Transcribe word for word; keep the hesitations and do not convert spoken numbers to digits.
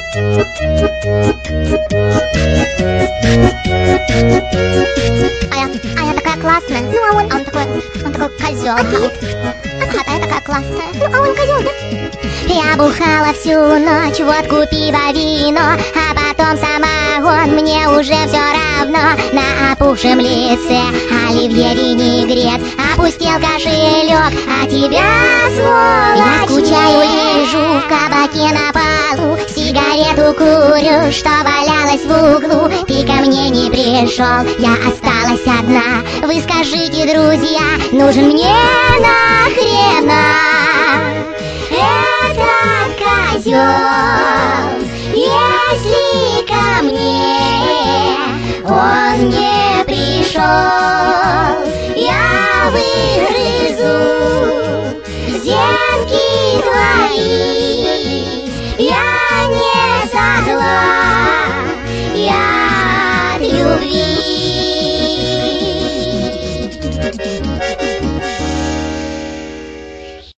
А я, а я такая классная. Ну, а он, а он такой, он такой козел. А ты? А я такая классная. Ну, а он козел, да? Я бухала всю ночь, водку, пиво, вино, а потом самогон, мне уже все равно. На опухшем лице оливье винегрет, опустил кошелек, а тебя, сволочь, я скучаю, лежу в кабаке на полу, сигарету курю, что валялась в углу. Ты ко мне не пришел, я осталась одна. Вы скажите, друзья, нужен мне нахрена этот козел, если ко мне он не пришел? Я выгрызу зенки твои, я не зогла, я от любви.